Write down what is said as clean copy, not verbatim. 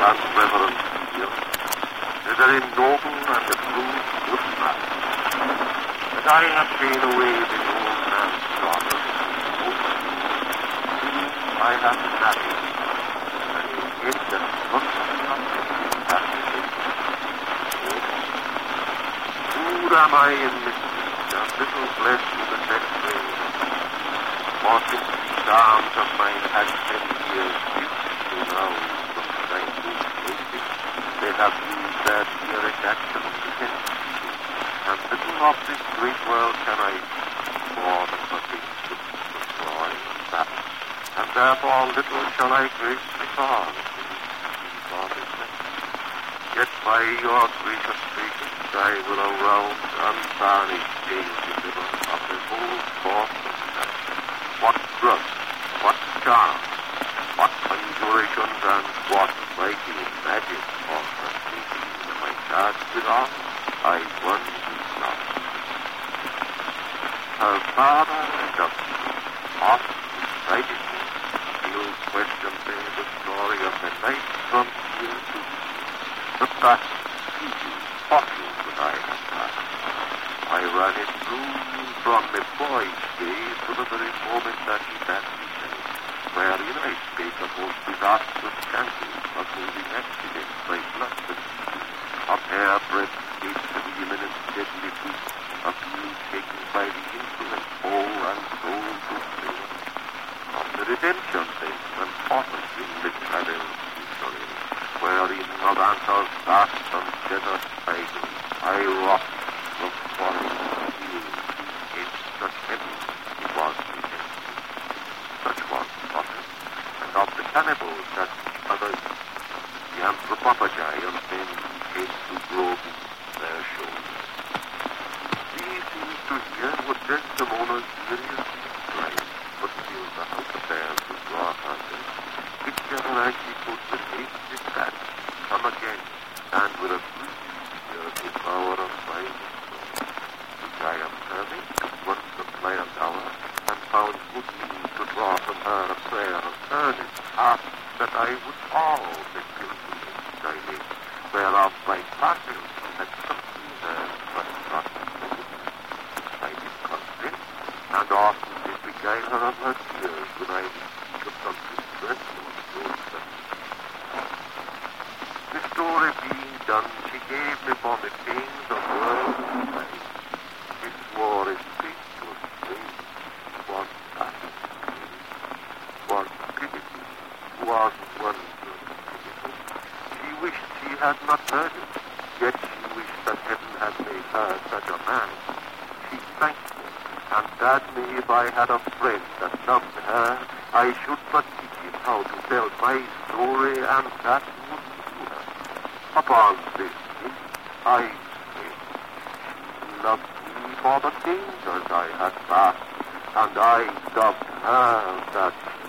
and reverence here. A very noble and a true good man. But I have seen away the old man's daughter. I have nothing. And yet the look of something Who am I in mystery, a little blessed with the next day? For since these arms of mine had 10 years to now from trying to escape it, they have used their direct action against me. And little of this great world can I more than forgive to destroy that. And therefore little shall I gracefully fall for this next. Yet by your gracious patience I will around untarnished tale deliver of the whole course of life. What drug, what charm, what conjurations, and what mighty magic or fascinating my charged with all, I once not. Her father loved me, oft decided me, still questioned me the story of the night from here to here. But that easy fortune that I have had, I ran it through from my boy's days to the very moment that he met me, wherein I spake of most disastrous chances of moving accidents by blood and of hairbreadth escapes to the imminent deadly feet of you taken by the insolent foe and soul to fail. Of the redemption then and portent in the travel history, wherein of answers vast and desert tidings I rock from forest and field in such heaven it was redempted. Such was prophet, and of the cannibals that others, the anthropophagi and men who came to grow their shoulders. These seems to hear were Desdemona's seriously tried, but still the house affairs was brought under. Whichever as she could with hasty that come again, and with a brief the power of my which I am serving, once supplied an hour, and found good means to draw from her a prayer of earnest heart that I would all the pilgrimage I made, whereof my partner had something there, but not I did consent, and often did beguile her of her tears when I took some dreadful story. The story being done, she gave me for the pains of world and life. This war is faithful, was passion, was piety, was wondrous piety. She wished she had not heard it, yet she wished that heaven had made her such a man. She thanked me, and bade me if I had a friend that loved her, I should but teach him how to tell my story, and that would do her. Upon this, I said, she loved me for the dangers I had passed, and I loved her that